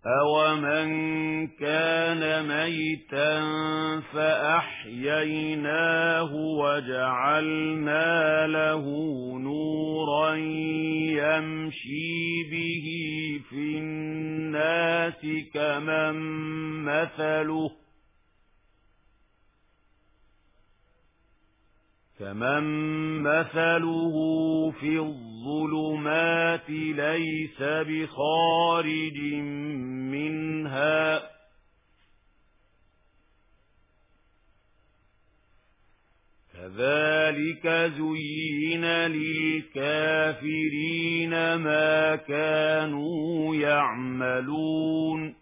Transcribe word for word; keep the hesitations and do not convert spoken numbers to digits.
أَوَمَنْ كَانَ مَيْتًا فَأَحْيَيْنَاهُ وَجَعَلْنَا لَهُ نُورًا يَمْشِي بِهِ فِي النَّاسِ كَمَنْ مَثَلُهُ كَمَنْ مَثَلُهُ فِي الظُّلُمَاتِ لَيْسَ بِخَارِجٍ مِنْهَا كَذَلِكَ زُيِّنَ لِلْكَافِرِينَ مَا كَانُوا يَعْمَلُونَ